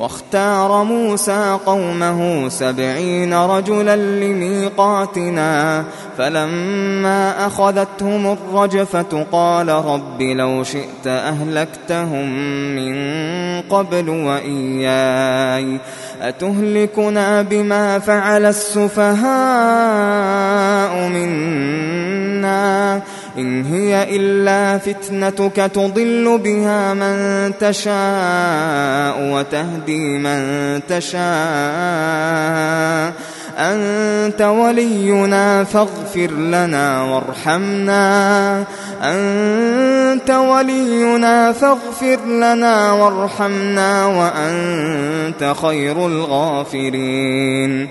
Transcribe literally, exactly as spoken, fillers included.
واختار موسى قومه سبعين رجلا لميقاتنا فلما أخذتهم الرجفة قال رب لو شئت أهلكتهم من قبل وإياي أتهلكنا بما فعل السفهاء منا إن هي إلا فتنتك تضل بها من تشاء وتهدي من تشاء أنت ولينا فاغفر لنا وارحمنا أنت ولينا فاغفر لنا وارحمنا وأنت خير الغافرين.